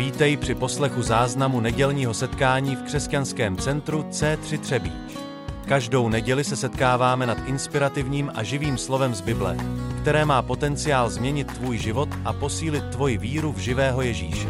Vítej při poslechu záznamu nedělního setkání v křesťanském centru C3 Třebíč. Každou neděli se setkáváme nad inspirativním a živým slovem z Bible, které má potenciál změnit tvůj život a posílit tvoji víru v živého Ježíše.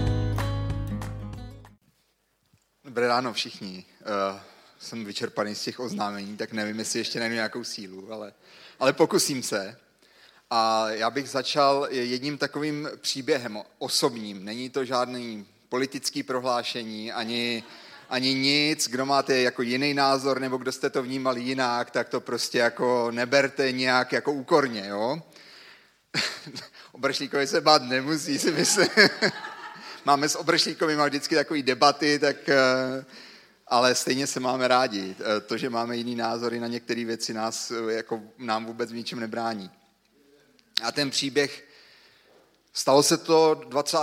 Dobré ráno všichni. Jsem vyčerpaný z těch oznámení, tak nevím, jestli ještě najdu nějakou sílu, ale pokusím se. A já bych začal jedním takovým příběhem osobním. Není to žádný politický prohlášení, ani nic, kdo máte jako jiný názor, nebo kdo jste to vnímali jinak, tak to prostě jako neberte nějak jako úkorně, jo? Obršlíkovi se bát nemusí, si myslím. Máme s Obršlíkovým vždycky takový debaty, ale stejně se máme rádi. To, že máme jiný názory na některé věci, nám vůbec v ničem nebrání. A ten příběh, stalo se to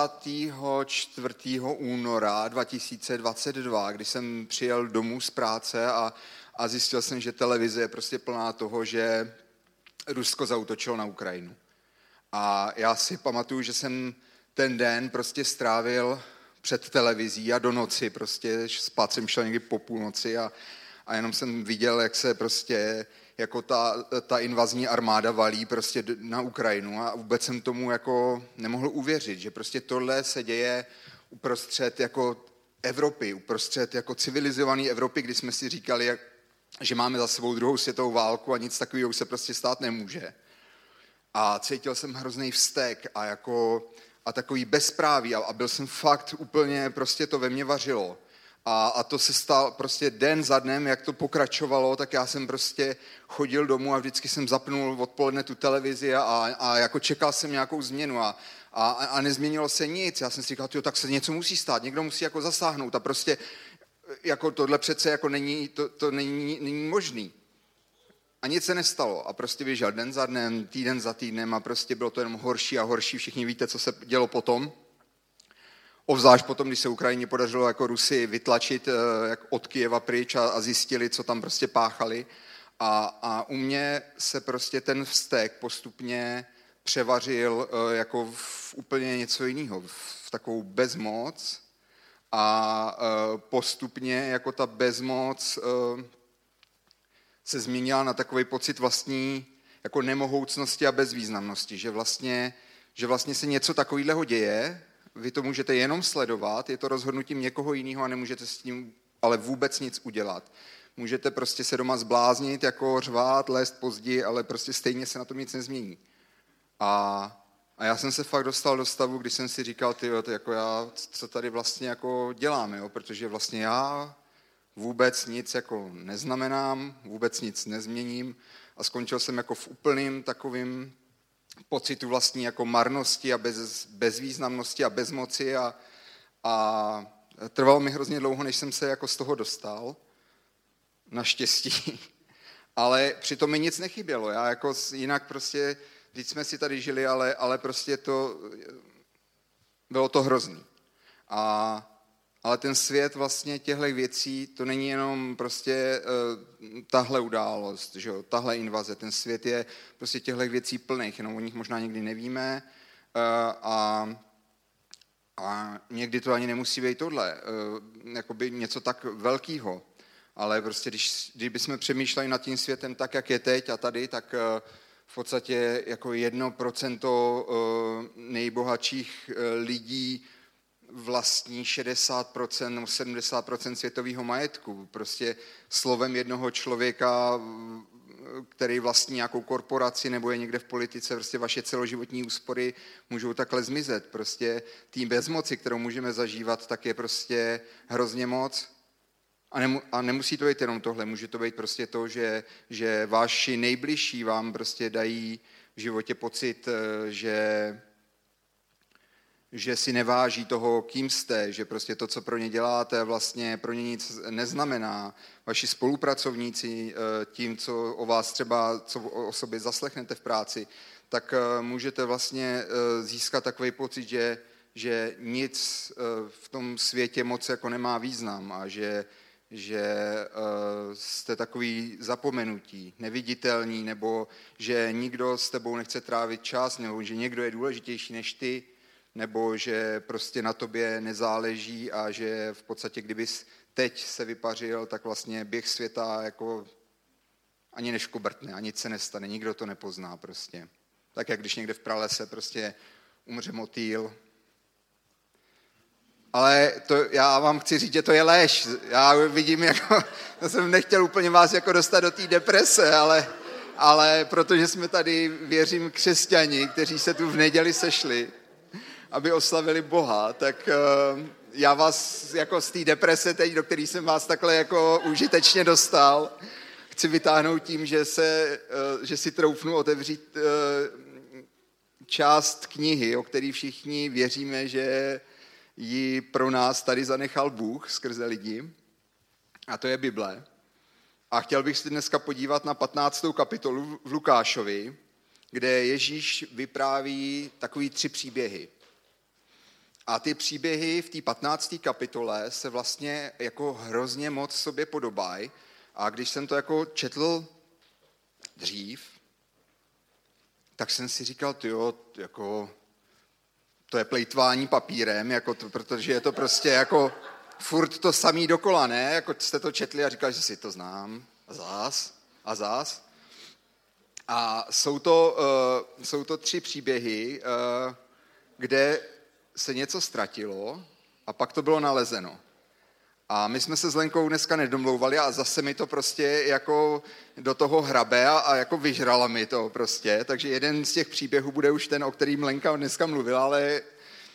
24. února 2022, kdy jsem přijel domů z práce a zjistil jsem, že televize je prostě plná toho, že Rusko zaútočilo na Ukrajinu. A já si pamatuju, že jsem ten den prostě strávil před televizí a do noci, prostě spát jsem šel někdy po půlnoci a jenom jsem viděl, jak se prostě jako ta invazní armáda valí prostě na Ukrajinu a vůbec jsem tomu jako nemohl uvěřit, že prostě tohle se děje uprostřed jako Evropy, uprostřed jako civilizované Evropy, kdy jsme si říkali, že máme za sebou druhou světovou válku a nic takového už se prostě stát nemůže. A cítil jsem hrozný vztek a takový bezpráví a byl jsem fakt úplně, prostě to ve mně vařilo. A to se stalo prostě den za dnem, jak to pokračovalo, tak já jsem prostě chodil domů a vždycky jsem zapnul odpoledne tu televizi a jako čekal jsem nějakou změnu a nezměnilo se nic. Já jsem si říkal, tak se něco musí stát, někdo musí jako zasáhnout a prostě jako tohle přece jako není možný. A nic se nestalo a prostě běžel den za dnem, týden za týdnem a prostě bylo to jenom horší a horší. Všichni víte, co se dělo potom. Obzvlášť potom, když se Ukrajině podařilo jako Rusy vytlačit od Kyjeva pryč a zjistili, co tam prostě páchali. A u mě se prostě ten vztek postupně převařil jako v úplně něco jiného, v takovou bezmoc a postupně jako ta bezmoc se změnila na takový pocit vlastní jako nemohoucnosti a bezvýznamnosti, že vlastně se něco takového děje. Vy to můžete jenom sledovat, je to rozhodnutím někoho jiného a nemůžete s tím ale vůbec nic udělat. Můžete prostě se doma zbláznit, jako řvát, lézt později, ale prostě stejně se na tom nic nezmění. A já jsem se fakt dostal do stavu, kdy jsem si říkal, co tady vlastně jako dělám, jo? Protože vlastně já vůbec nic jako neznamenám, vůbec nic nezměním a skončil jsem jako v úplným takovým pocitu vlastní jako marnosti a bezvýznamnosti a bezmoci a trvalo mi hrozně dlouho, než jsem se jako z toho dostal, naštěstí, ale přitom mi nic nechybělo, já jako jinak prostě, vždyť jsme si tady žili, ale prostě bylo to hrozný. Ale ten svět vlastně těchto věcí, to není jenom prostě tahle událost, že jo, tahle invaze, ten svět je prostě těchto věcí plných, jenom o nich možná někdy nevíme a někdy to ani nemusí být tohle, jakoby něco tak velkýho, ale prostě když bychom přemýšleli nad tím světem tak, jak je teď a tady, tak v podstatě jako 1% nejbohatších lidí vlastní 60% nebo 70% světového majetku. Prostě slovem jednoho člověka, který vlastní nějakou korporaci nebo je někde v politice, prostě vaše celoživotní úspory můžou takhle zmizet. Prostě tým bezmoci, kterou můžeme zažívat, tak je prostě hrozně moc. A nemusí to být jenom tohle, může to být prostě to, že vaši nejbližší vám prostě dají v životě pocit, že si neváží toho, kým jste, že prostě to, co pro ně děláte, vlastně pro ně nic neznamená. Vaši spolupracovníci tím, co o vás třeba, co o sobě zaslechnete v práci, tak můžete vlastně získat takový pocit, že nic v tom světě moc jako nemá význam a že jste takový zapomenutí, neviditelní, nebo že nikdo s tebou nechce trávit čas, nebo že někdo je důležitější než ty. nebo že prostě na tobě nezáleží a že v podstatě, kdybys teď se vypařil, tak vlastně běh světa jako ani neškobrtne, a nic se nestane, nikdo to nepozná prostě. Tak jak když někde v pralese prostě umře motýl. Ale to, já vám chci říct, že to je lež. Já vidím, jako, já jsem nechtěl úplně vás jako dostat do té deprese, ale protože jsme tady, věřím, křesťani, kteří se tu v neděli sešli, aby oslavili Boha, tak já vás jako z té deprese teď, do které jsem vás takhle jako užitečně dostal, chci vytáhnout tím, že si troufnu otevřít část knihy, o které všichni věříme, že ji pro nás tady zanechal Bůh skrze lidi, a to je Bible. A chtěl bych se dneska podívat na 15. kapitolu v Lukášovi, kde Ježíš vypráví takový 3 příběhy. A ty příběhy v té 15. kapitole se vlastně jako hrozně moc sobě podobají. A když jsem to jako četl dřív, tak jsem si říkal, jako to je plejtvání papírem, jako protože je to prostě jako furt to samý dokola, ne? Jako jste to četli a říkali, že si to znám. A zás. A jsou to 3 příběhy, kde se něco ztratilo a pak to bylo nalezeno. A my jsme se s Lenkou dneska nedomlouvali a zase mi to prostě jako do toho hrabe a jako vyžrala mi to prostě. Takže jeden z těch příběhů bude už ten, o kterým Lenka dneska mluvila, ale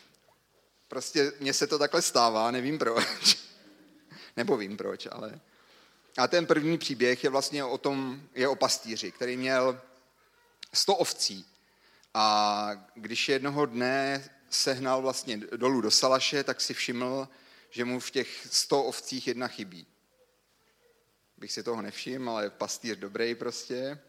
prostě mně se to takhle stává, nevím proč. Nebo vím proč, ale... A ten první příběh je vlastně o pastýři, který měl 100 ovcí. A když jednoho dne sehnal vlastně dolů do salaše, tak si všiml, že mu v těch 100 ovcích jedna chybí. Bych si toho nevšiml, ale pastýř dobrý prostě.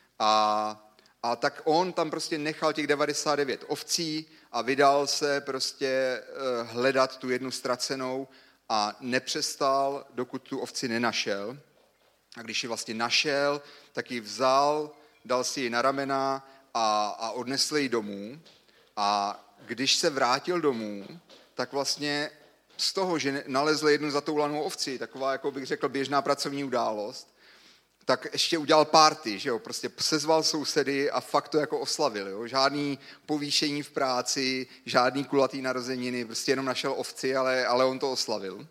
A tak on tam prostě nechal těch 99 ovcí a vydal se prostě hledat tu jednu ztracenou a nepřestal, dokud tu ovci nenašel. A když ji vlastně našel, tak ji vzal, dal si ji na ramena a odnesl ji domů. A když se vrátil domů, tak vlastně z toho, že nalezl jednu zatoulanou ovci, taková, jako bych řekl, běžná pracovní událost, tak ještě udělal party, že jo, prostě sezval sousedy a fakt to jako oslavil, jo, žádný povýšení v práci, žádný kulatý narozeniny, prostě jenom našel ovci, ale on to oslavil.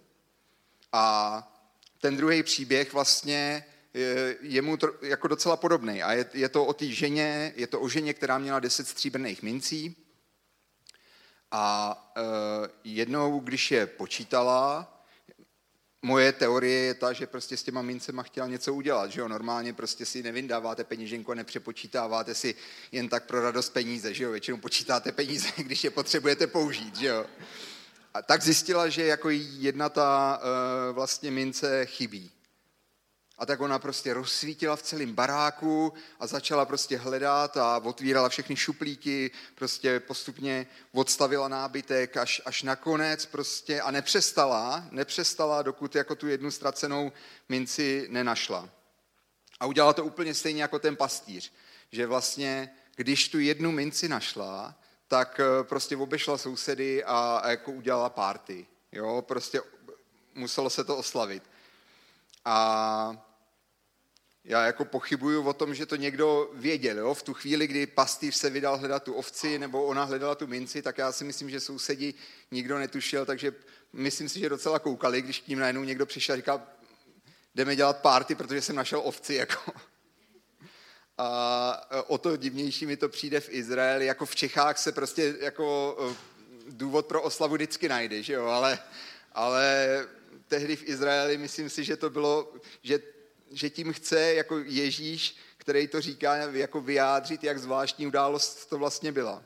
A ten druhý příběh vlastně je mu jako docela podobný a je to o té ženě, je to o ženě, která měla 10 stříbrných mincí a jednou, když je počítala, moje teorie je ta, že prostě s těma mincema chtěla něco udělat, že jo, normálně prostě si nevyndáváte peněženku a nepřepočítáváte si jen tak pro radost peníze, že jo, většinou počítáte peníze, když je potřebujete použít, že jo. A tak zjistila, že jako jedna ta vlastně mince chybí. A tak ona prostě rozsvítila v celém baráku a začala prostě hledat a otvírala všechny šuplíky, prostě postupně odstavila nábytek až nakonec prostě a nepřestala, dokud jako tu jednu ztracenou minci nenašla. A udělala to úplně stejně jako ten pastýř, že vlastně, když tu jednu minci našla, tak prostě obešla sousedy a jako udělala party. Jo, prostě muselo se to oslavit. A já jako pochybuju o tom, že to někdo věděl. Jo? V tu chvíli, kdy pastýř se vydal hledat tu ovci nebo ona hledala tu minci, tak já si myslím, že sousedi nikdo netušil, takže myslím si, že docela koukali, když k ním najednou někdo přišel a říkal, jdeme dělat party, protože jsem našel ovci. Jako. A o to divnější mi to přijde v Izraeli, jako v Čechách se prostě jako důvod pro oslavu vždycky najde, že jo? Ale tehdy v Izraeli myslím si, že to bylo, že tím chce jako Ježíš, který to říká, jako vyjádřit, jak zvláštní událost to vlastně byla.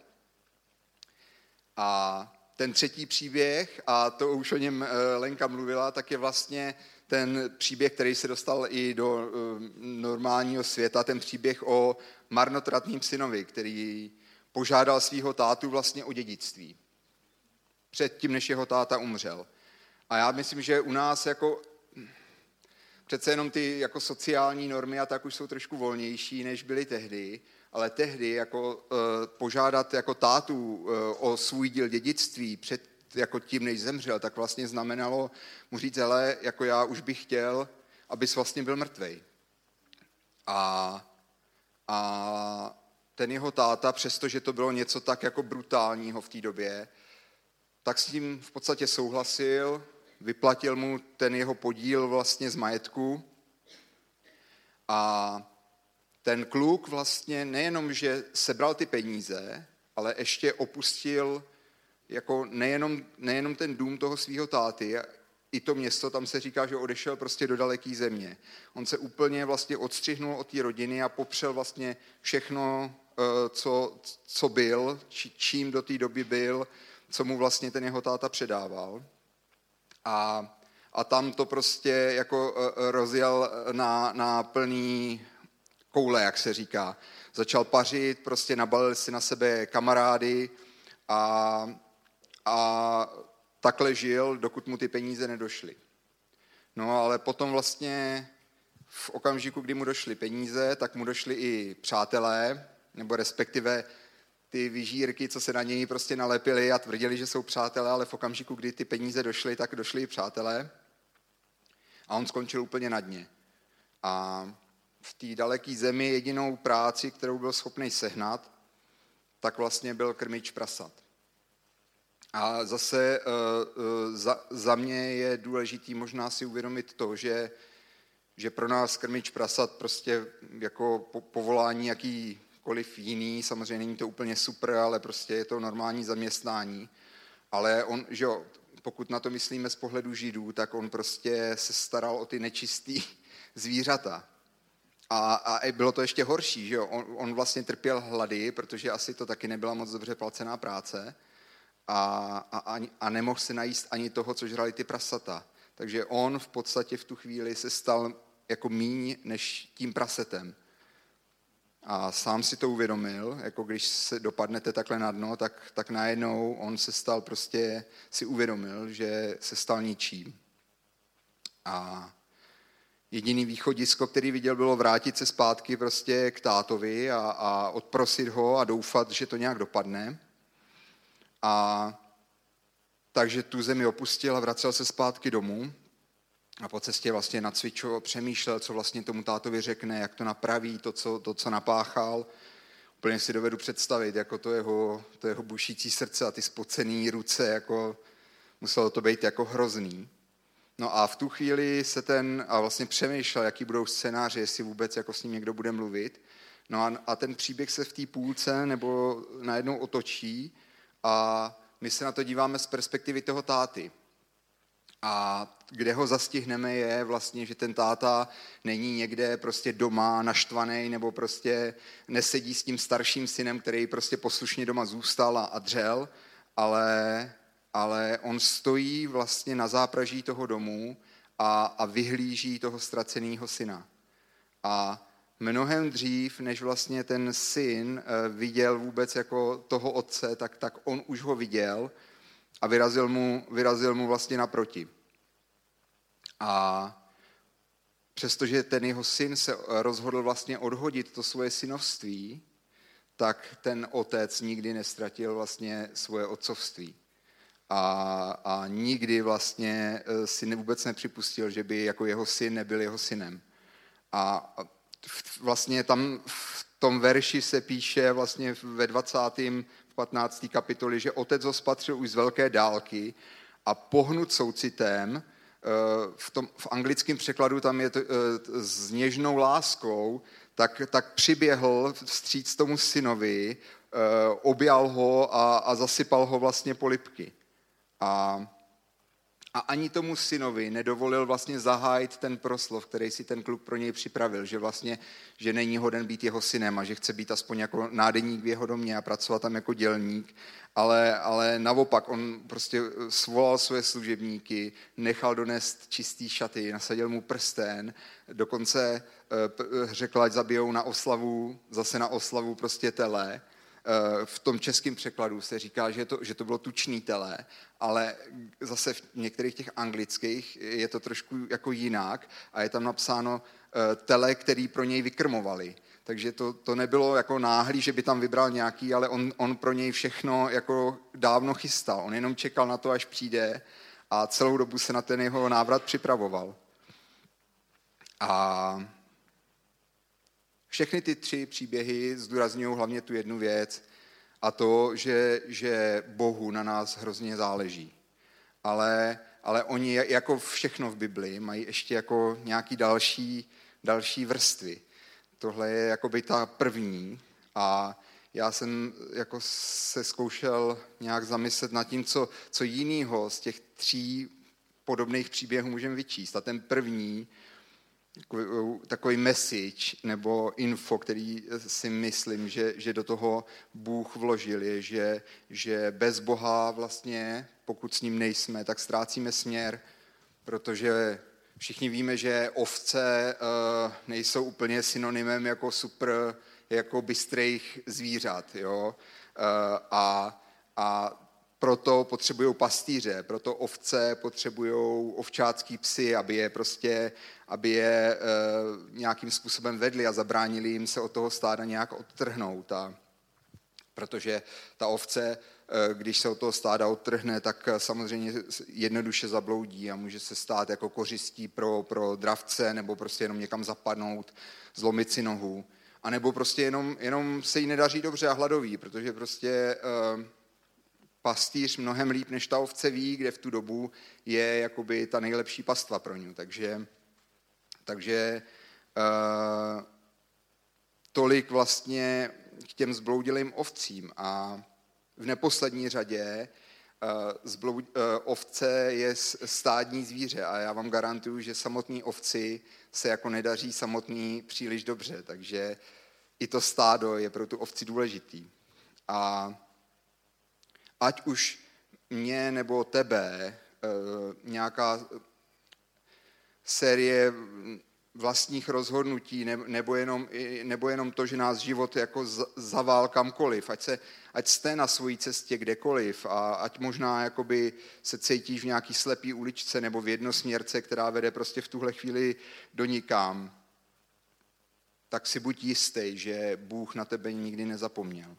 A ten třetí příběh, a to už o něm Lenka mluvila, tak je vlastně ten příběh, který se dostal i do normálního světa, ten příběh o marnotratným synovi, který požádal svého tátu vlastně o dědictví. Předtím, než jeho táta umřel. A já myslím, že u nás jako přece jenom ty jako sociální normy a tak už jsou trošku volnější, než byly tehdy. ale tehdy jako požádat jako tátu o svůj díl dědictví před jako tím, než zemřel, tak vlastně znamenalo mu říct, hele, jako já už bych chtěl, abys vlastně byl mrtvej. A ten jeho táta, přestože to bylo něco tak jako brutálního v té době, tak s tím v podstatě souhlasil, vyplatil mu ten jeho podíl vlastně z majetku a ten kluk vlastně nejenom, že sebral ty peníze, ale ještě opustil jako nejenom ten dům toho svého táty, i to město, tam se říká, že odešel prostě do daleké země. On se úplně vlastně odstřihnul od té rodiny a popřel vlastně všechno, co byl, čím do té doby byl, co mu vlastně ten jeho táta předával. A tam to prostě jako rozjel na plný koule, jak se říká. Začal pařit, prostě nabalil si na sebe kamarády a takhle žil, dokud mu ty peníze nedošly. No ale potom vlastně v okamžiku, kdy mu došly peníze, tak mu došly i přátelé, nebo respektive ty vyžírky, co se na něj prostě nalepili a tvrdili, že jsou přátelé, ale v okamžiku, kdy ty peníze došly, tak došly i přátelé. A on skončil úplně na dně. A v té daleké zemi jedinou práci, kterou byl schopný sehnat, tak vlastně byl krmič prasat. A zase za mě je důležitý možná si uvědomit to, že pro nás krmič prasat prostě jako povolání jakýkoliv jiný, samozřejmě není to úplně super, ale prostě je to normální zaměstnání. Ale on, že jo, pokud na to myslíme z pohledu Židů, tak on prostě se staral o ty nečistý zvířata. A bylo to ještě horší, že jo, on vlastně trpěl hlady, protože asi to taky nebyla moc dobře placená práce. A nemohl se najíst ani toho, co žrali ty prasata. Takže on v podstatě v tu chvíli se stal jako míň než tím prasetem. A sám si to uvědomil, jako když se dopadnete takhle na dno, tak najednou on se stal prostě, si uvědomil, že se stal ničím. A jediný východisko, který viděl, bylo vrátit se zpátky prostě k tátovi a odprosit ho a doufat, že to nějak dopadne. A takže tu zemi opustil a vracel se zpátky domů a po cestě vlastně nacvičoval, přemýšlel, co vlastně tomu tátovi řekne, jak to napraví, to, co napáchal. Úplně si dovedu představit, jako to jeho bušící srdce a ty spocený ruce, jako muselo to být jako hrozný. No a v tu chvíli a vlastně přemýšlel, jaký budou scénáře, jestli vůbec jako s ním někdo bude mluvit. No a ten příběh se v té půlce nebo najednou otočí a my se na to díváme z perspektivy toho táty. A kde ho zastihneme je vlastně, že ten táta není někde prostě doma naštvaný nebo prostě nesedí s tím starším synem, který prostě poslušně doma zůstal a dřel, ale on stojí vlastně na zápraží toho domu a vyhlíží toho ztraceného syna. A mnohem dřív, než vlastně ten syn viděl vůbec jako toho otce, tak on už ho viděl a vyrazil mu vlastně naproti. A přestože ten jeho syn se rozhodl vlastně odhodit to svoje synovství, tak ten otec nikdy nestratil vlastně svoje otcovství. A nikdy vlastně si vůbec nepřipustil, že by jako jeho syn nebyl jeho synem. A vlastně tam v tom verši se píše vlastně ve 15. kapitoli, že otec ho spatřil už z velké dálky a pohnut soucitem, v anglickém překladu tam je to s něžnou láskou, tak přiběhl vstříc tomu synovi, objal ho a zasypal ho vlastně polibky. A ani tomu synovi nedovolil vlastně zahájit ten proslov, který si ten kluk pro něj připravil, že vlastně, že není hoden být jeho synem a že chce být aspoň jako nádeník v jeho domě a pracovat tam jako dělník, ale naopak on prostě svolal své služebníky, nechal donést čistý šaty, nasadil mu prsten, dokonce řekl, ať zabijou zase na oslavu prostě tele. V tom českém překladu se říká, že to bylo tučný tele, ale zase v některých těch anglických je to trošku jako jinak a je tam napsáno tele, který pro něj vykrmovali. Takže to nebylo jako náhlý, že by tam vybral nějaký, ale on pro něj všechno jako dávno chystal. On jenom čekal na to, až přijde a celou dobu se na ten jeho návrat připravoval. A všechny ty 3 příběhy zdůrazňují hlavně tu jednu věc a to, že Bohu na nás hrozně záleží. Ale oni, jako všechno v Bibli, mají ještě jako nějaký další vrstvy. Tohle je jakoby ta první a já jsem jako se zkoušel nějak zamyslet nad tím, co jinýho z těch 3 podobných příběhů můžeme vyčíst. A ten první, takový message nebo info, který si myslím, že do toho Bůh vložil, je, že bez Boha vlastně, pokud s ním nejsme, tak ztrácíme směr, protože všichni víme, že ovce nejsou úplně synonymem jako super, jako bystrých zvířat. Jo? A proto potřebují pastýře, proto ovce potřebují ovčácký psy, aby je nějakým způsobem vedli a zabránili jim se od toho stáda nějak odtrhnout. Protože ta ovce, když se od toho stáda odtrhne, tak samozřejmě jednoduše zabloudí a může se stát jako kořistí pro dravce nebo prostě jenom někam zapadnout, zlomit si nohu. A nebo prostě jenom se jí nedaří dobře a hladoví, protože prostě pastýř mnohem líp než ta ovce ví, kde v tu dobu je jakoby ta nejlepší pastva pro ňu. Takže tolik vlastně k těm zbloudilým ovcím. A v neposlední řadě ovce je stádní zvíře a já vám garantuju, že samotní ovci se jako nedaří samotný příliš dobře, takže i to stádo je pro tu ovci důležitý. A ať už mě nebo tebe nějaká série vlastních rozhodnutí nebo jenom to, že nás život jako zavál kamkoliv, ať jste na svojí cestě kdekoliv a ať možná jakoby se cítíš v nějaký slepý uličce nebo v jednosměrce, která vede prostě v tuhle chvíli do nikam, tak si buď jistý, že Bůh na tebe nikdy nezapomněl.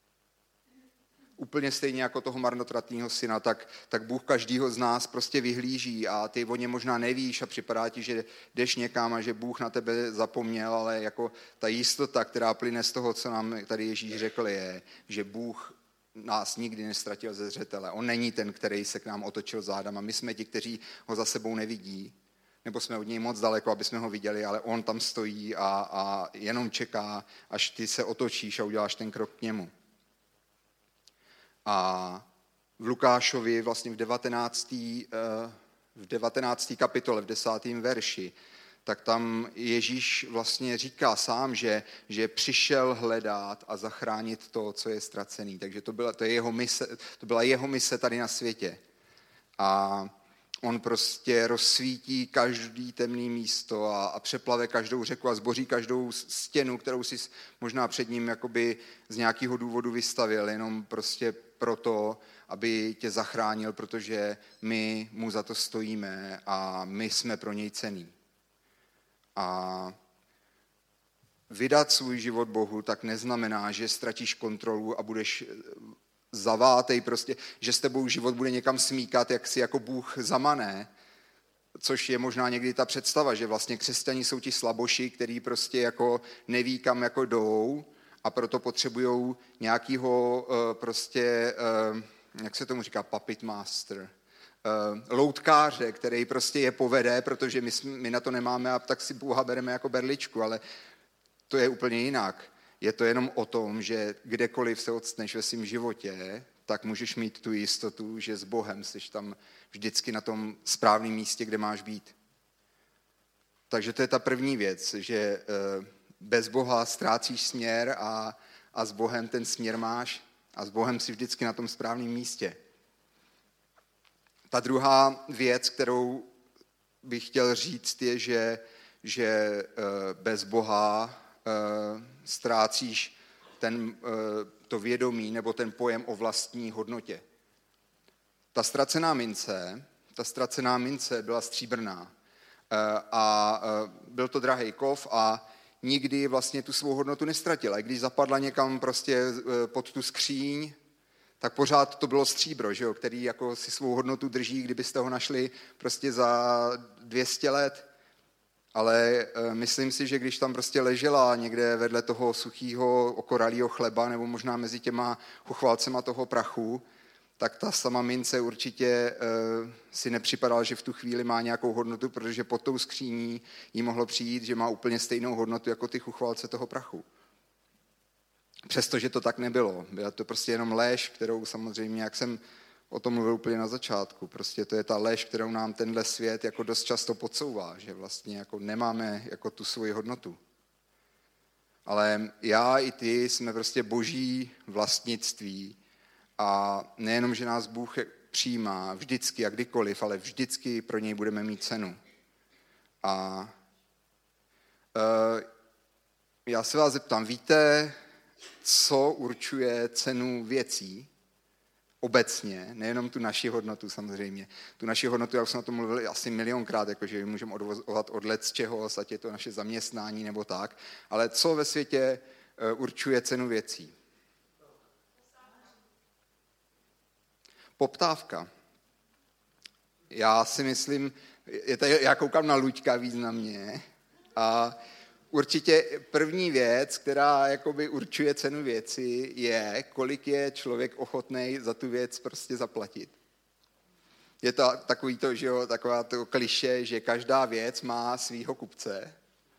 Úplně stejně jako toho marnotratného syna, tak Bůh každýho z nás prostě vyhlíží a ty o něm možná nevíš a připadá ti, že jdeš někam a že Bůh na tebe zapomněl, ale jako ta jistota, která plyne z toho, co nám tady Ježíš řekl, je, že Bůh nás nikdy nestratil ze zřetele. On není ten, který se k nám otočil zádama. My jsme ti, kteří ho za sebou nevidí, nebo jsme od něj moc daleko, aby jsme ho viděli, ale on tam stojí a jenom čeká, až ty se otočíš a uděláš ten krok k němu. A v Lukášovi vlastně v 19. kapitole, v 10. verši, tak tam Ježíš vlastně říká sám, že přišel hledat a zachránit to, co je ztracený. Takže to byla jeho mise tady na světě. A on prostě rozsvítí každý temný místo a přeplave každou řeku a zboří každou stěnu, kterou si možná před ním jakoby z nějakého důvodu vystavil, jenom prostě proto, aby tě zachránil, protože my mu za to stojíme a my jsme pro něj cenní. A vydat svůj život Bohu tak neznamená, že ztratíš kontrolu a budeš zavátej prostě, že s tebou život bude někam smíkat, jak si jako Bůh zamane, což je možná někdy ta představa, že vlastně křesťaní jsou ti slaboši, který prostě jako neví, kam jako jdou a proto potřebujou nějakýho prostě, jak se tomu říká, puppet master, loutkáře, který prostě je povede, protože my na to nemáme a tak si Boha bereme jako berličku, ale to je úplně jinak. Je to jenom o tom, že kdekoliv se odstneš ve svém životě, tak můžeš mít tu jistotu, že s Bohem jsi tam vždycky na tom správném místě, kde máš být. Takže to je ta první věc, že bez Boha ztrácíš směr a s Bohem ten směr máš a s Bohem jsi vždycky na tom správném místě. Ta druhá věc, kterou bych chtěl říct, je, že bez Boha ztrácíš to vědomí nebo ten pojem o vlastní hodnotě. Ta ztracená mince byla stříbrná a byl to drahý kov a nikdy vlastně tu svou hodnotu nestratila. I když zapadla někam prostě pod tu skříň, tak pořád to bylo stříbro, že jo, který jako si svou hodnotu drží, kdybyste ho našli prostě za 200 let. Ale myslím si, že když tam prostě ležela někde vedle toho suchého okoralého chleba nebo možná mezi těma chuchvalcema toho prachu, tak ta sama mince určitě si nepřipadala, že v tu chvíli má nějakou hodnotu, protože pod tou skříní jí mohlo přijít, že má úplně stejnou hodnotu jako ty chuchvalce toho prachu. Přestože to tak nebylo. Byla to prostě jenom lež, kterou samozřejmě, jak jsem o tom mluvil úplně na začátku, prostě to je ta lež, kterou nám tenhle svět jako dost často podsouvá, že vlastně jako nemáme jako tu svoji hodnotu. Ale já i ty jsme prostě boží vlastnictví a nejenom, že nás Bůh přijímá vždycky a kdykoliv, ale vždycky pro něj budeme mít cenu. A já se vás zeptám, víte, co určuje cenu věcí? Obecně, nejenom tu naši hodnotu samozřejmě. Tu naši hodnotu, jak jsme o tom mluvili asi milionkrát, jakože můžeme odvozovat od let z čeho, ať je to naše zaměstnání nebo tak, ale co ve světě určuje cenu věcí? Poptávka. Já si myslím, já koukám na Luďka významně a určitě první věc, která jakoby určuje cenu věci, je, kolik je člověk ochotný za tu věc prostě zaplatit. Je to takový to, že jo, taková to klišé, že každá věc má svýho kupce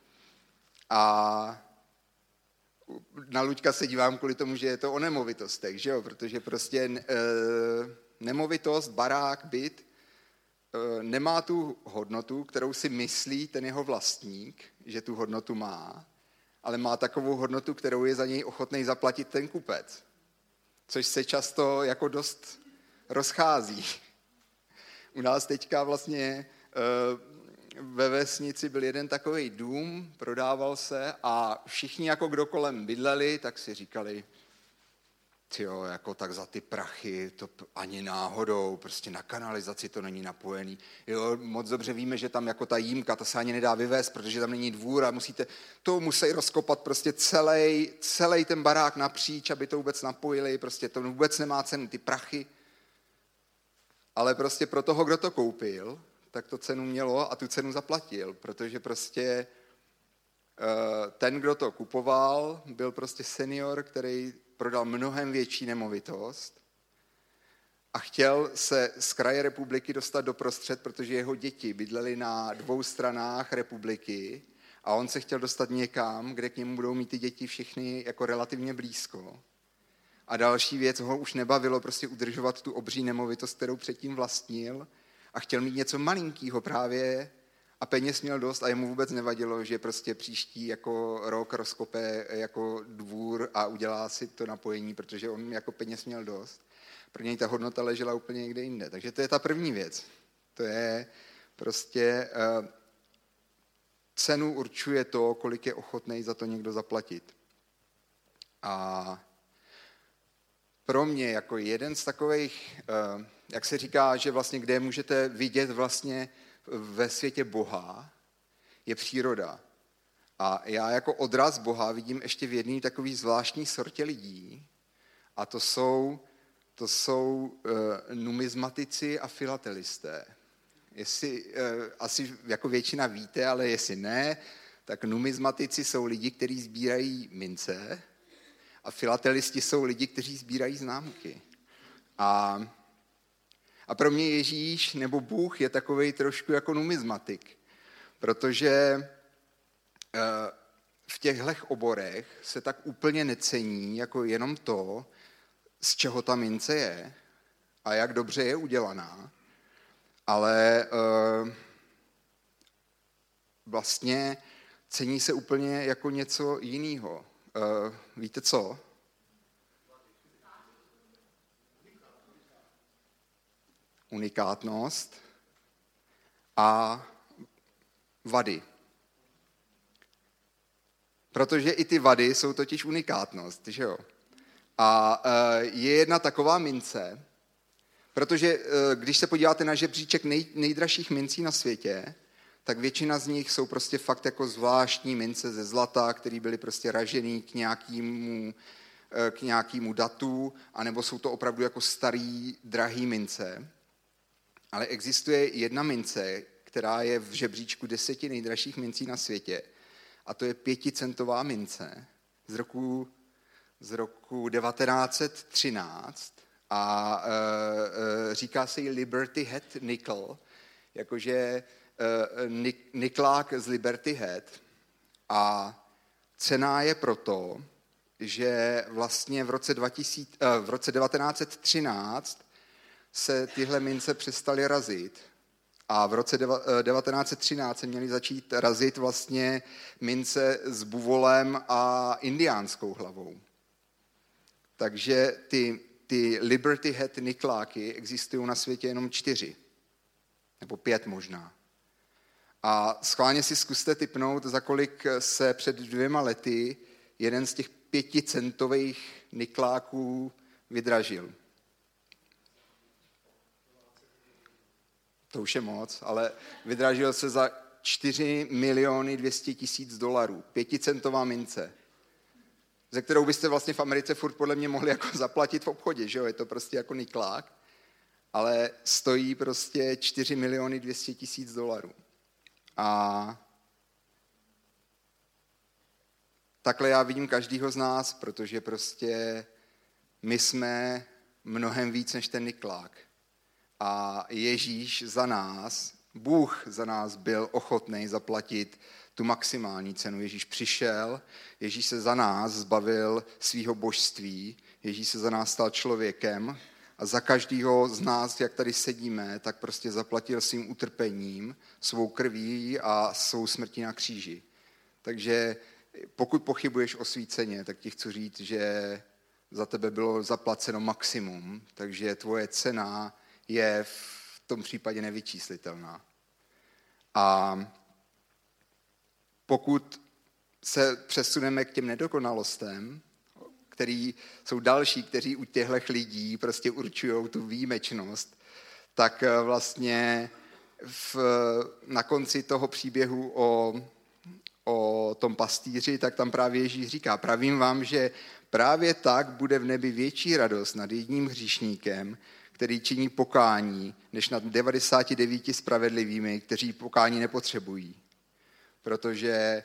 a na Luďka se dívám kvůli tomu, že je to o nemovitostech, že jo, protože prostě nemovitost, barák, byt nemá tu hodnotu, kterou si myslí ten jeho vlastník, že tu hodnotu má, ale má takovou hodnotu, kterou je za něj ochotný zaplatit ten kupec. Což se často jako dost rozchází. U nás teďka vlastně ve vesnici byl jeden takovej dům, prodával se a všichni jako kdo kolem bydleli, tak si říkali, tyjo, jako tak za ty prachy, to ani náhodou, prostě na kanalizaci to není napojený. Jo, moc dobře víme, že tam jako ta jímka, ta se ani nedá vyvést, protože tam není dvůr a musí rozkopat prostě celý ten barák napříč, aby to vůbec napojili, prostě to vůbec nemá cenu, ty prachy. Ale prostě pro toho, kdo to koupil, tak to cenu mělo a tu cenu zaplatil, protože prostě ten, kdo to kupoval, byl prostě senior, který prodal mnohem větší nemovitost a chtěl se z kraje republiky dostat doprostřed, protože jeho děti bydlely na 2 stranách republiky a on se chtěl dostat někam, kde k němu budou mít ty děti všichni jako relativně blízko. A další věc ho už nebavilo prostě udržovat tu obří nemovitost, kterou předtím vlastnil a chtěl mít něco malinkýho právě a peněz měl dost a jemu vůbec nevadilo, že prostě příští jako rok rozkope jako dvůr a udělá si to napojení, protože on jako peněz měl dost. Pro něj ta hodnota ležela úplně někde jinde. Takže to je ta první věc. To je prostě cenu určuje to, kolik je ochotný za to někdo zaplatit. A pro mě jako jeden z takových, jak se říká, že vlastně kde můžete vidět vlastně ve světě Boha, je příroda. A já jako odraz Boha vidím ještě v jedné takové zvláštní sortě lidí a to jsou numizmatici a filatelisté. Jestli asi jako většina víte, ale jestli ne, tak numizmatici jsou lidi, kteří sbírají mince a filatelisti jsou lidi, kteří sbírají známky. A pro mě Ježíš nebo Bůh je takovej trošku jako numizmatik, protože v těchto oborech se tak úplně necení jako jenom to, z čeho ta mince je a jak dobře je udělaná, ale vlastně cení se úplně jako něco jiného. Víte co? Unikátnost a vady. Protože i ty vady jsou totiž unikátnost, že jo? A je jedna taková mince, protože když se podíváte na žebříček nejdražších mincí na světě, tak většina z nich jsou prostě fakt jako zvláštní mince ze zlata, které byly prostě ražený k nějakému datu, anebo jsou to opravdu jako starý, drahý mince. Ale existuje jedna mince, která je v žebříčku 10 nejdražších mincí na světě, a to je 5centová mince z roku 1913 a říká se jí Liberty Head Nickel, jakože niklák z Liberty Head, a cena je proto, že vlastně v roce 1913 se tyhle mince přestaly razit a v roce 1913 se měly začít razit vlastně mince s buvolem a indiánskou hlavou. Takže ty Liberty Head nikláky existují na světě jenom 4, nebo 5 možná. A schválně si zkuste tipnout, za kolik se před 2 lety jeden z těch 5centových nikláků vydražil. To už je moc, ale vydražil se za $4 200 000. 5centová mince, ze kterou byste vlastně v Americe furt podle mě mohli jako zaplatit v obchodě, že jo? Je to prostě jako niklák, ale stojí prostě $4 200 000. A takhle já vidím každýho z nás, protože prostě my jsme mnohem víc než ten niklák. A Ježíš za nás, Bůh za nás byl ochotný zaplatit tu maximální cenu. Ježíš přišel, Ježíš se za nás zbavil svého božství, Ježíš se za nás stal člověkem a za každého z nás, jak tady sedíme, tak prostě zaplatil svým utrpením, svou krví a svou smrtí na kříži. Takže pokud pochybuješ o svý ceně, tak ti chci říct, že za tebe bylo zaplaceno maximum, takže tvoje cena je v tom případě nevyčíslitelná. A pokud se přesuneme k těm nedokonalostem, který jsou další, kteří u těchto lidí prostě určují tu výjimečnost, tak vlastně na konci toho příběhu o tom pastýři, tak tam právě Ježíš říká, pravím vám, že právě tak bude v nebi větší radost nad jedním hříšníkem, který činí pokání, než nad 99 spravedlivými, kteří pokání nepotřebují. Protože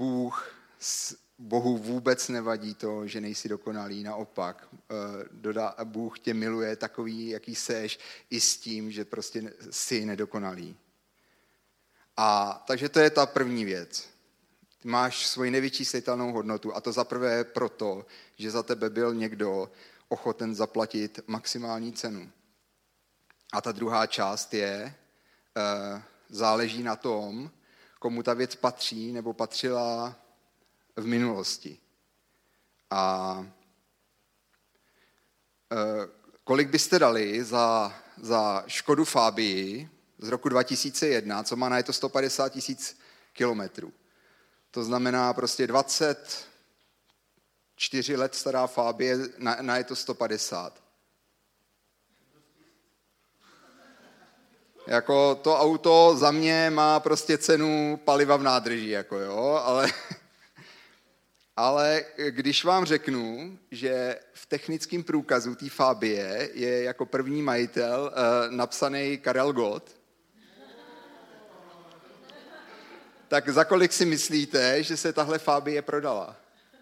Bohu vůbec nevadí to, že nejsi dokonalý, naopak. Bůh tě miluje takový, jaký seš, i s tím, že prostě jsi nedokonalý. A takže to je ta první věc. Ty máš svoji nevyčíslitelnou hodnotu a to zaprvé proto, že za tebe byl někdo ochoten zaplatit maximální cenu. A ta druhá část je, záleží na tom, komu ta věc patří nebo patřila v minulosti. A kolik byste dali za Škodu Fabii z roku 2001, co má na je to 150 000 kilometrů. To znamená prostě 24 let stará Fabie, na je to 150. Jako to auto za mě má prostě cenu paliva v nádrži, jako jo, ale když vám řeknu, že v technickém průkazu té Fabie je jako první majitel napsaný Karel Gott, tak za kolik si myslíte, že se tahle Fabie prodala?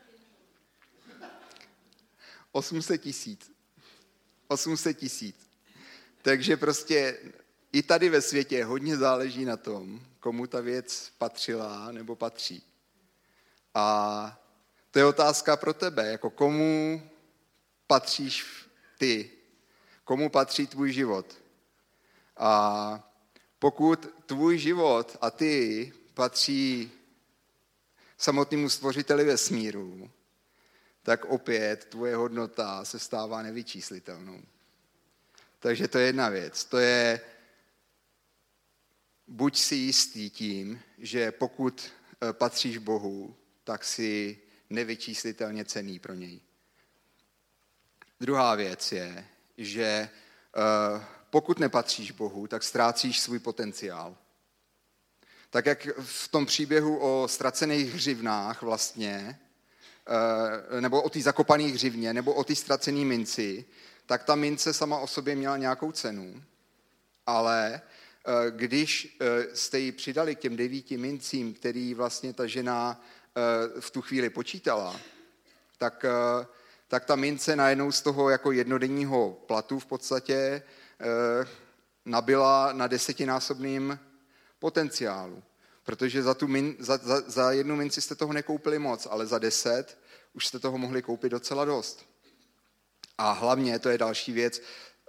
800 000. 800 000. Takže prostě i tady ve světě hodně záleží na tom, komu ta věc patřila nebo patří. A to je otázka pro tebe, jako komu patříš ty, komu patří tvůj život. A pokud tvůj život a ty patří samotnému stvořiteli vesmíru, tak opět tvoje hodnota se stává nevyčíslitelnou. Takže to je jedna věc. To je, buď si jistý tím, že pokud patříš Bohu, tak si nevyčíslitelně cenný pro něj. Druhá věc je, že pokud nepatříš Bohu, tak ztrácíš svůj potenciál. Tak jak v tom příběhu o ztracených hřivnách vlastně, nebo o té zakopané hřivně, nebo o té ztracené minci, tak ta mince sama o sobě měla nějakou cenu, ale když jste ji přidali k těm 9 mincím, který vlastně ta žena v tu chvíli počítala, tak ta mince najednou z toho jako jednodenního platu v podstatě nabyla na 10násobným potenciálu. Protože za jednu minci jste toho nekoupili moc, ale za 10 už jste toho mohli koupit docela dost. A hlavně, to je další věc,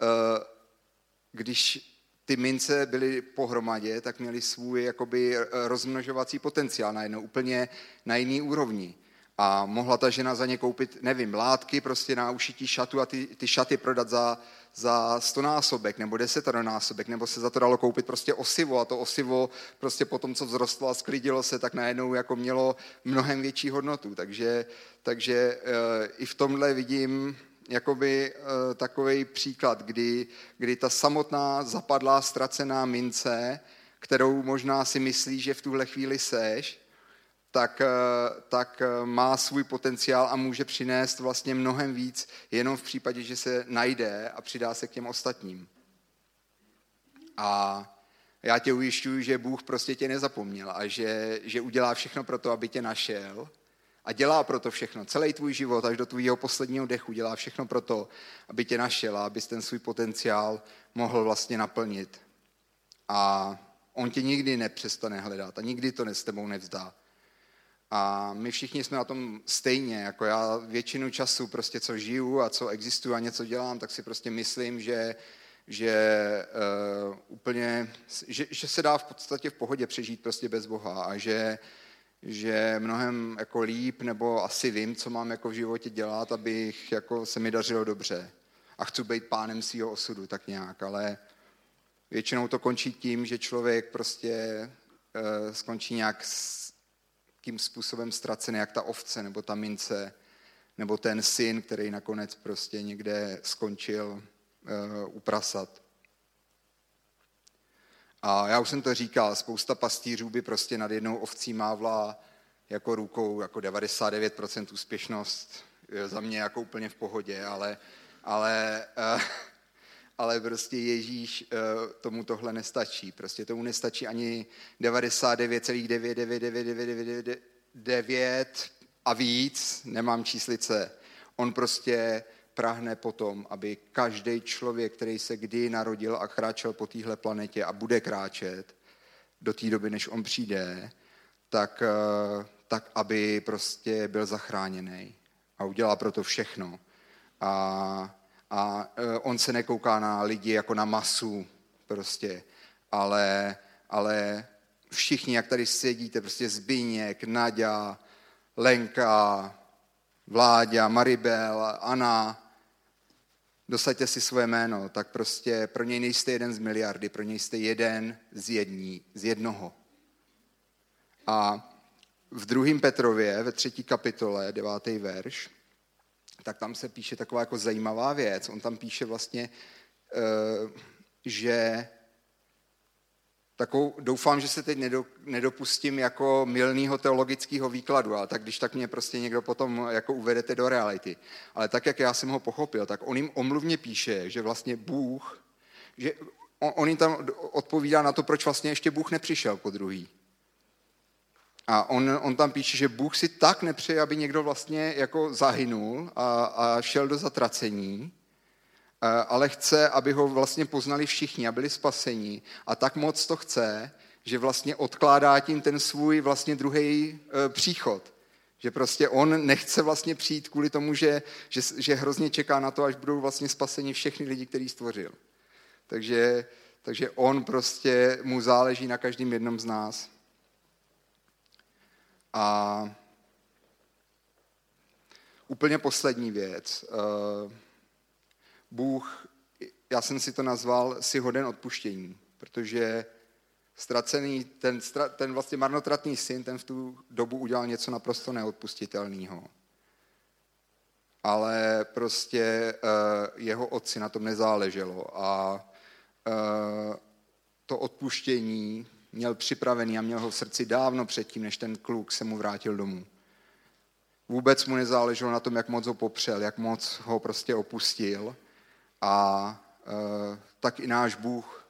když ty mince byly pohromadě, tak měly svůj jakoby rozmnožovací potenciál najednou úplně na jiný úrovni. A mohla ta žena za ně koupit, nevím, látky prostě na ušití šatu a ty šaty prodat za 100násobek nebo 10násobek, nebo se za to dalo koupit prostě osivo a to osivo prostě po tom, co vzrostlo a sklidilo se, tak najednou jako mělo mnohem větší hodnotu. Takže i v tomhle vidím jakoby takový příklad, kdy ta samotná zapadlá, ztracená mince, kterou možná si myslíš, že v tuhle chvíli seš, tak má svůj potenciál a může přinést vlastně mnohem víc, jenom v případě, že se najde a přidá se k těm ostatním. A já tě ujišťuju, že Bůh prostě tě nezapomněl a že udělá všechno pro to, aby tě našel. A dělá proto všechno. Celý tvůj život až do tvýho posledního dechu dělá všechno pro to, aby tě našel a abys ten svůj potenciál mohl vlastně naplnit. A on tě nikdy nepřestane hledat a nikdy to s tebou nevzdá. A my všichni jsme na tom stejně, jako já většinu času prostě co žiju a co existuju a něco dělám, tak si prostě myslím, že se dá v podstatě v pohodě přežít prostě bez Boha a že mnohem jako líp, nebo asi vím, co mám jako v životě dělat, abych jako se mi dařilo dobře. A chci být pánem svýho osudu, tak nějak, ale většinou to končí tím, že člověk prostě skončí nějak tím způsobem ztracený, jak ta ovce, nebo ta mince, nebo ten syn, který nakonec prostě někde skončil u prasat. A já už jsem to říkal, spousta pastýřů by prostě nad jednou ovcí mávla jako rukou, jako 99% úspěšnost, za mě jako úplně v pohodě, ale prostě Ježíš tomu tohle nestačí. Prostě tomu nestačí ani 99,99999 a víc, nemám číslice. On prostě prahne potom, aby každý člověk, který se kdy narodil a kráčel po téhle planetě a bude kráčet do té doby, než on přijde, tak aby prostě byl zachráněný a udělá pro to všechno. A on se nekouká na lidi jako na masu prostě, ale všichni, jak tady sedíte, prostě Zbyněk, Naďa, Lenka, Vláďa, Maribel, Anna, dosaďte si svoje jméno, tak prostě pro něj nejste jeden z miliardy, pro něj jste jeden z jednoho. A v 2. Petrově, ve 3. kapitole, 9. verš, tak tam se píše taková jako zajímavá věc. On tam píše vlastně, že takovou, doufám, že se teď nedopustím jako mylnýho teologického výkladu, ale tak když tak mě prostě někdo potom jako uvedete do reality. Ale tak, jak já jsem ho pochopil, tak on jim omluvně píše, že vlastně Bůh, že on jim tam odpovídá na to, proč vlastně ještě Bůh nepřišel po druhý. A on tam píše, že Bůh si tak nepřeje, aby někdo vlastně jako zahynul a šel do zatracení, ale chce, aby ho vlastně poznali všichni a byli spaseni. A tak moc to chce, že vlastně odkládá tím ten svůj vlastně druhý příchod. Že prostě on nechce vlastně přijít kvůli tomu, že hrozně čeká na to, až budou vlastně spaseni všechny lidi, který stvořil. Takže on prostě mu záleží na každém jednom z nás. A úplně poslední věc. Bůh, já jsem si to nazval, si hoden odpuštění, protože ztracený, ten vlastně marnotratný syn, ten v tu dobu udělal něco naprosto neodpustitelného. Ale prostě jeho otci na tom nezáleželo a to odpuštění Měl připravený a měl ho v srdci dávno předtím, než ten kluk se mu vrátil domů. Vůbec mu nezáleželo na tom, jak moc ho popřel, jak moc ho prostě opustil. A tak i náš Bůh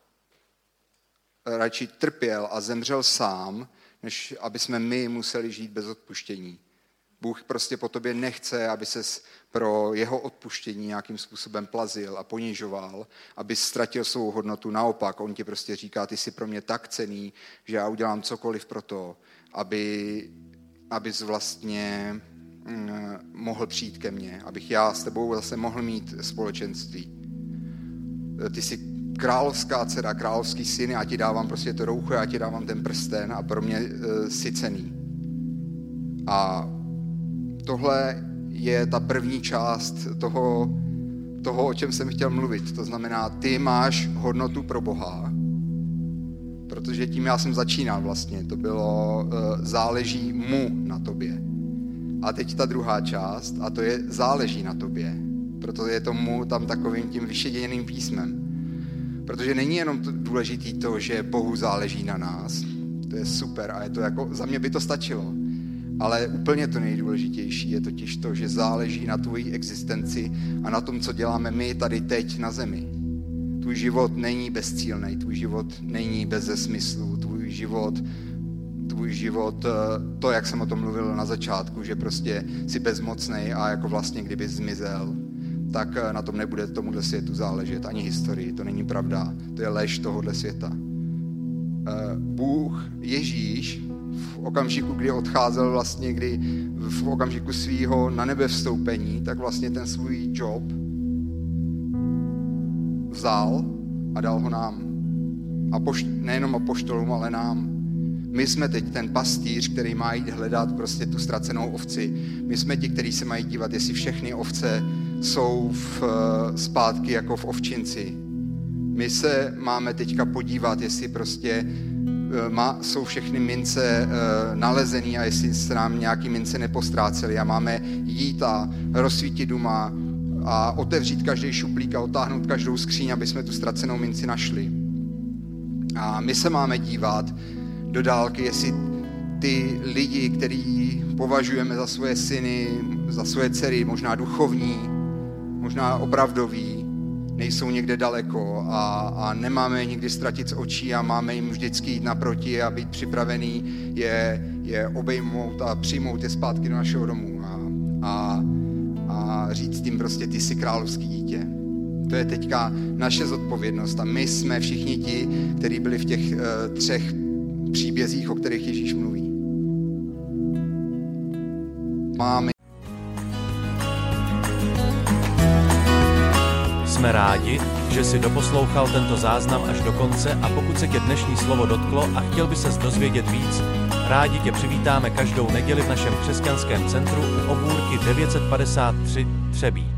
radši trpěl a zemřel sám, než aby jsme my museli žít bez odpuštění. Bůh prostě po tobě nechce, aby ses pro jeho odpuštění nějakým způsobem plazil a ponižoval, aby ztratil svou hodnotu. Naopak, on ti prostě říká, ty jsi pro mě tak cenný, že já udělám cokoliv pro to, abys vlastně mohl přijít ke mně, abych já s tebou zase mohl mít společenství. Ty jsi královská dcera, královský syn, já ti dávám prostě to roucho, já ti dávám ten prsten a pro mě jsi cenný. A tohle je ta první část toho, o čem jsem chtěl mluvit. To znamená, ty máš hodnotu pro Boha, protože tím já jsem začínal vlastně. To bylo, záleží mu na tobě. A teď ta druhá část, a to je záleží na tobě. Proto je to mu tam takovým tím vyšeděněným písmem. Protože není jenom důležitý to, že Bohu záleží na nás. To je super a je to jako, za mě by to stačilo. Ale úplně to nejdůležitější je totiž to, že záleží na tvojí existenci a na tom, co děláme my tady teď na zemi. Tvůj život není bezcílnej, tvůj život není bez smyslu, tvůj život, to, jak jsem o tom mluvil na začátku, že prostě jsi bezmocnej a jako vlastně kdyby zmizel, tak na tom nebude tomuhle světu záležet, ani historii, to není pravda, to je lež tohohle světa. Bůh, Ježíš, v okamžiku, kdy odcházel vlastně, kdy v okamžiku svýho na nebe vstoupení, tak vlastně ten svůj job vzal a dal ho nám. Nejenom apoštolům, ale nám. My jsme teď ten pastýř, který má jít hledat prostě tu ztracenou ovci. My jsme ti, kteří se mají dívat, jestli všechny ovce jsou zpátky jako v ovčinci. My se máme teďka podívat, jestli prostě jsou všechny mince nalezený a jestli se nám nějaký mince nepostrácely a máme jít a rozsvítit doma a otevřít každý šuplík a otáhnout každou skříň, aby jsme tu ztracenou minci našli. A my se máme dívat do dálky, jestli ty lidi, který považujeme za svoje syny, za svoje dcery, možná duchovní, možná opravdoví, nejsou někde daleko a nemáme je nikdy ztratit z očí a máme jim vždycky jít naproti a být připravený je obejmout a přijmout je zpátky do našeho domu a říct tím prostě, ty jsi královský dítě. To je teďka naše zodpovědnost a my jsme všichni ti, kteří byli v těch 3 příbězích, o kterých Ježíš mluví. Jsme rádi, že jsi doposlouchal tento záznam až do konce a pokud se tě dnešní slovo dotklo a chtěl by ses dozvědět víc, rádi tě přivítáme každou neděli v našem křesťanském centru u Obůrky 953 Třebíč.